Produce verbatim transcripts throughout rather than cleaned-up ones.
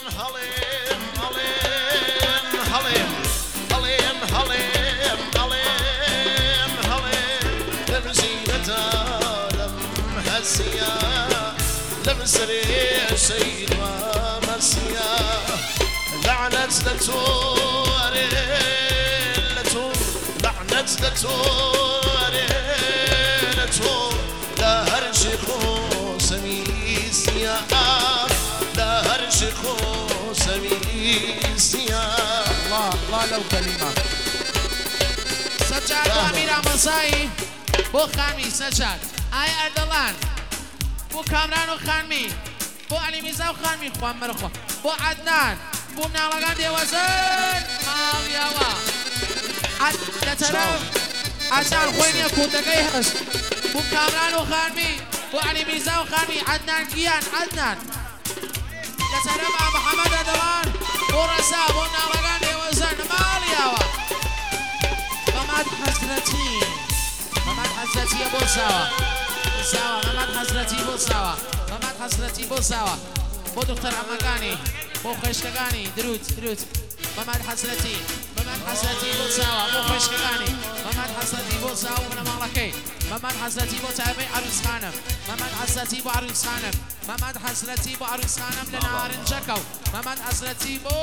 هەڵێم هەڵێم هەڵێم هەڵێم هەڵێم هەڵێم هەڵێم لەم زینەتە لەم هەسیە لەم سەرێ سەیدوە مەسیە لعنت لتو لتو لعنت لتو لتو لا هرشي سميسيا لا هرشي سميسيا الله الله لو كلمة سجاد وامير مسائي بو خانمي سجاد آي أردلان بو كامران وخانمي بو علي ميزا وخانمي خوان مرخوا بو عدنان بو مناڵەکان دێوەزن ماڵیاوە لە تەرەف ئاسان خۆی نییە کووتەکەی هەست بۆ کامران و خانمی بۆ عەلی میرزا و خانمی عەدنان گیان عەدنان لە تەرەف محەممەد ئەردەڵان بۆ ڕەسا بۆ مناڵەکان دێوەزن ماڵیاوە مەمەد حەزرەتی مەمەد حەزرەتیە بۆ ساوە ساوە مەمەد حەزرەتی بۆ ساوە مەمەد حەزرەتی بۆ ساوە بۆ دختەر عەمەکانی بۆ خۆشکەکانی درود درود مەمەد حەزرەتی مەمەد حەزرەتی بۆ ساوە بۆ خۆشکەکانی مەمەد حەزرەتی بۆ ساوە و منەماڵەکەی مەمەد حەزرەتی بۆ تایبەی عەروسخانم مەمەد حەزرەتی بۆ عەروسخانم مەمەد حەزرەتی بۆ عەروسخانم لە نارنجەکە و مەمەد حەزرەتی بۆ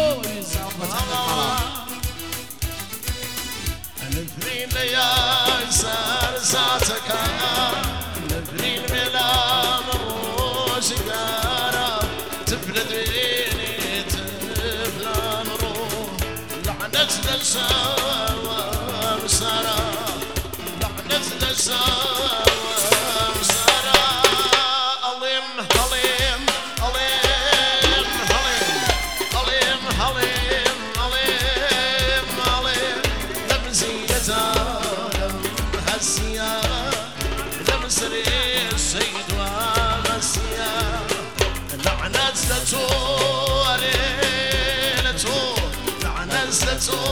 نفرین لە یای سەر زاتەکان نفرین مێلام ڕۆژگارە تفلە دوێنێ تفلان ڕۆ لعنەت لە شاوە سارە لعنەت لە شاوە سارە ئەڵێم هەڵێم هەڵێم هەڵێم هەڵێم هەڵێم هەڵێم هەڵێم لەم زینەتە لەم هەسیە لەم سەرێ سەیدوە مەسیە لعنت لتو لتو لعنت لتو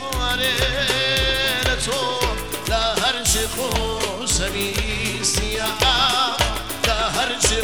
لتو لا هرشي سميسيا لا هرشي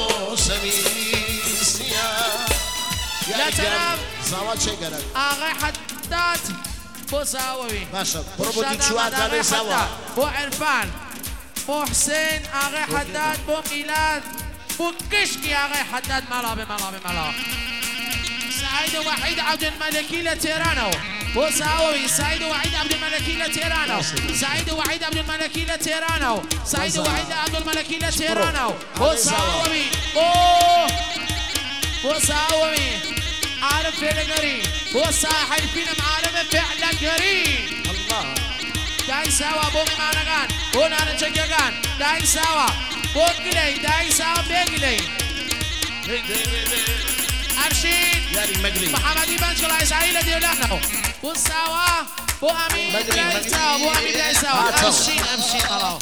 سميسيا لا تنام زاوات شي قالك آغاي حداد بو ساوي باشا بربو دي شوات هذا سوا بو عرفان بو حسين آغاي حداد بو ميلاد بو كشكي آغاي حداد مالا بمالا بمالا سعيد وحيد عبد الملكي لتيرانو بو ساوي سعيد وحيد عبد الملكي لتيرانو سعيد وحيد عبد الملكي لتيرانو سعيد وحيد عبد الملكي لتيرانو بو ساوي بو بو ساوي عارف فعل قريب بو صاحب فيلم عارف فعل قريب الله داي سوا بو مانغان بو نارنجكان داي سوا بو قلي داي سوا بيقلي أرشيد محمد بن شلای سعيد ديولانو بو سوا بو أمين داي سوا بو أمين داي سوا أرشيد أرشيد الله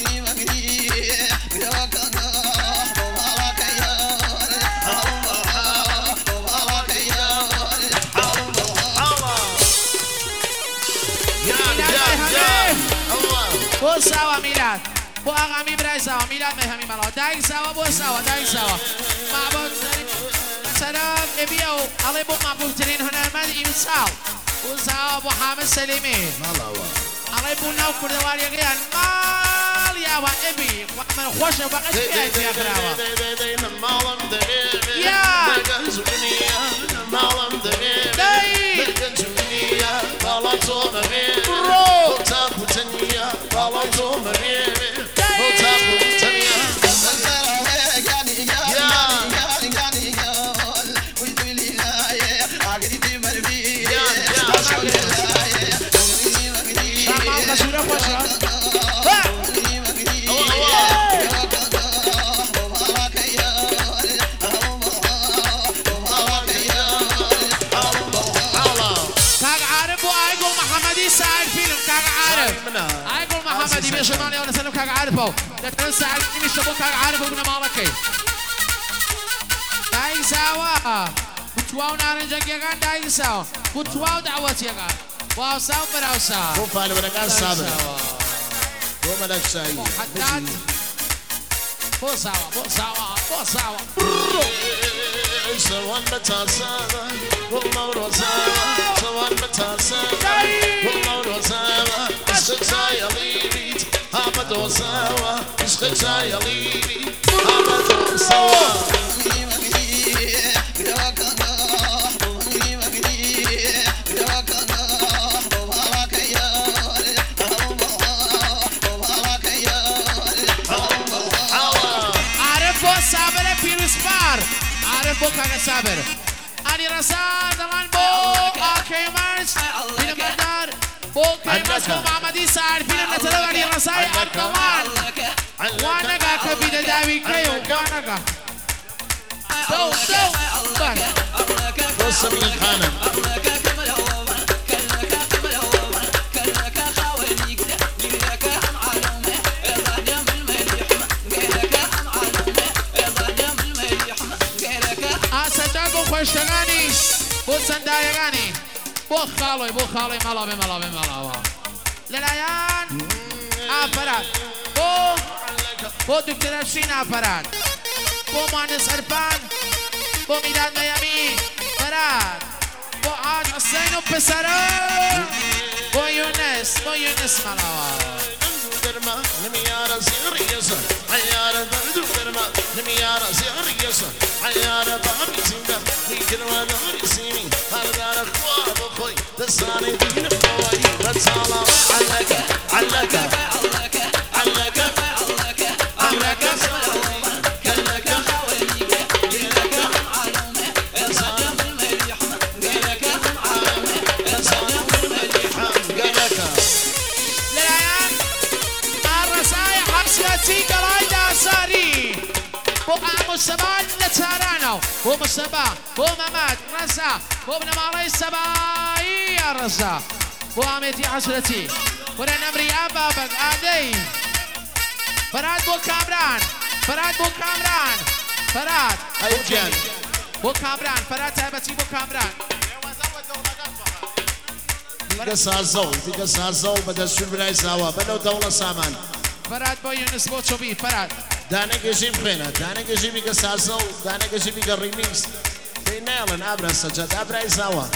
بو سوا ميلاد بو أغامي براي سوا ميلاد مهمي ملا داي سوا بو سوا داي سوا معبود سلام ابيو علي بو معبود ترين هنا مال إمساو بو سوا بو حامد سليمي علي بو ناو كردواري غيان مال يا وا ابي من خوش وبقت فيها يا غراوة يا سعيد فيلم كاغ عارف ايقول محمد يبي شمالي وانا سلم كاغ عارفه لكن سعيد يمي شبو كاغ عارفه ابن مالكي داي سوا بتواو نارنجك يغان داي سوا بتواو دعوت يغان واو ساو براو ساو بو فالي ونقان سابر بو ملك سعيد حداد بو سوا بو سوا بو سوا سوان بتاسابا والله رزابا سوان بتاسابا والله رزابا عشق سايليني أحمد وساوا عشق سايليني أحمد وساوا عارف بو كاكا سابر علي رسال دلان بو اوكي مارس فينا مدار بو كيمس بو محمدي سعر فينا نتلو علي رسال الدلان وانقا كبيدة داوي كيو وانقا دو دو بان بص من الخانم خوشتگانی بو سندایگانی بو خالوی بو خالوی ملا به ملا به ملا للایان آفراد بو بو دکتر افشین آفراد بو مهندس عرفان بو میداد میامی فراد بو حاج حسین و پسران بو یونس بو یونس ملا درما نميارة سيريسة عيارة دردو درما نميارة سيريسة عيارة بابي زندا نيكر ونوري سيمي هالدار خواب خوي تساني دين خوي بتصالا علك علك علك علك علك كلك مصطفى نتارانو هو مصطفى هو مماد رزا هو ابن مالي السباي يا رزا هو عميتي حسرتي ورا نمري أبابك عادي فراد بو كامران فراد بو كامران فراد أيجان بو كامران فراد تابتي بو كامران ديك سازو ديك سازو بدأ شو براي سوا بدأ دولة سامان فراد بو يونس بو تشوبي فراد دانه کشیم خیلی دانه کشیمی که سازو دانه کشیمی که ریمیکس بینالن ابر سجاد ابر ایزاوا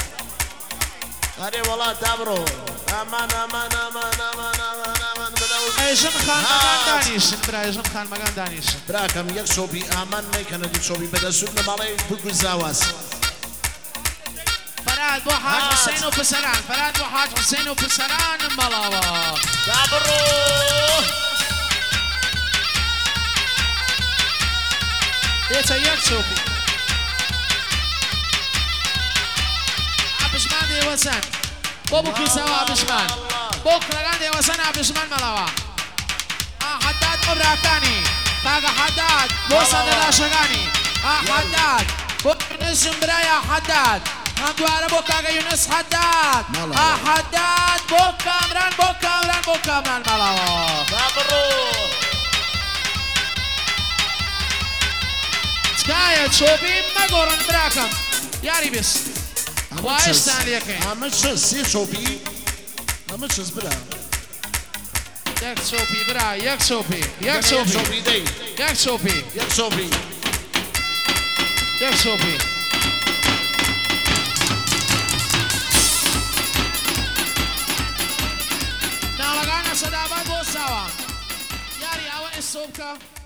هری والله دبرو امان امان امان امان امان امان بدو ایشان خان مگان دانیشن برا ایشان خان مگان دانیشن برا کم یک شوبی امان میکنه دی شوبی بده سود نمالی بگو زاواس فراد بو حاج حسین و پسران فراد بو حاج حسین و پسران ملاوا دبرو يتا يكسوبي عبشمان دي وسن بوبو كيساوا عبشمان بوك لغان دي وسن عبشمان ملاوا اه حداد مبراكاني تاقا حداد بوسن داشغاني اه حداد بوك يونس جمبرايا حداد هم دوارا بوك آقا يونس حداد اه حداد بوك كامران بوك كامران بوك كامران ملاوا دبرو كاية تشوبي ما قرن براكم ياري بس وايش ثاني يا كي عمش سي تشوبي عمش برا ياك تشوبي برا ياك تشوبي ياك تشوبي ياك تشوبي ياك تشوبي ياك تشوبي نالغانا صدابات بوساوا ياري اول السوبكا